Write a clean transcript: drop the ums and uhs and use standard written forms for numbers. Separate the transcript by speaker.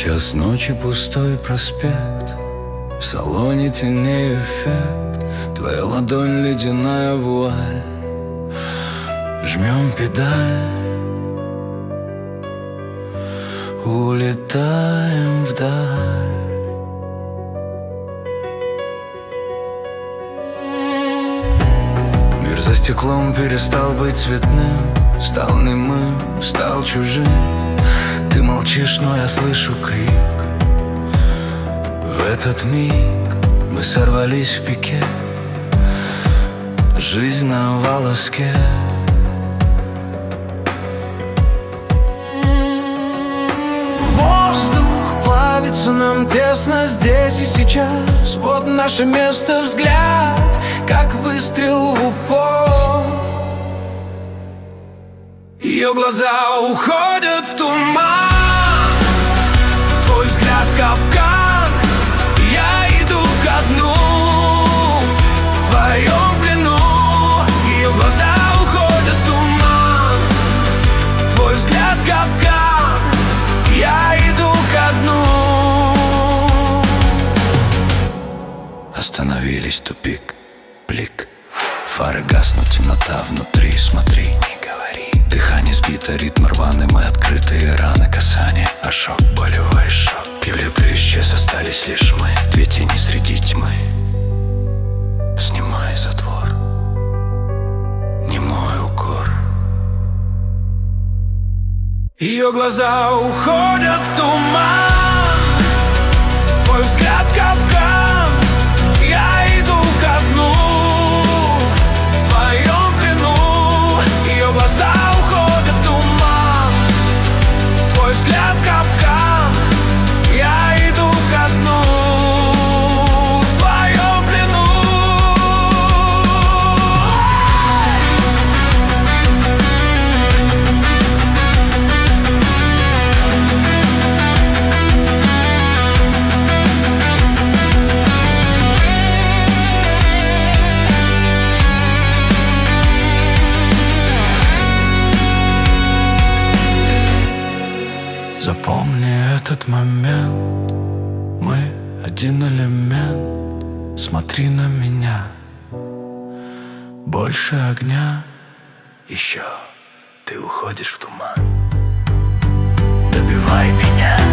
Speaker 1: Час ночи, пустой проспект, в салоне теней эффект. Твоя ладонь, ледяная вуаль. Жмем педаль, улетаем вдаль. Мир за стеклом перестал быть цветным, стал немым, стал чужим. Ты молчишь, но я слышу крик. В этот миг мы сорвались в пике. Жизнь на волоске. Воздух плавится, нам тесно здесь и сейчас. Вот наше место, взгляд, как выстрел в упор. Ее глаза уходят в туман, твой взгляд капкан. Я иду ко дну в твоем плену. Ее глаза уходят в туман, твой взгляд капкан. Я иду ко дну. Остановились, тупик, блик. Фары гаснут, темнота внутри, смотри, не говори. Дыхание сбито, ритм рваный, мы открытые раны, касания, ошок, болевой шок. Пили исчез, остались лишь мы, две тени среди тьмы. Снимай затвор, немой укор. Ее глаза уходят в туман, твой взгляд капкан. Я иду ко дну в твоем плену. Ее глаза уходят в туман, твой взгляд капкан. Я иду ко дну в твоем плену. Запомни этот момент, мы один элемент. Смотри на меня, больше огня. Еще ты уходишь в туман. Добивай меня.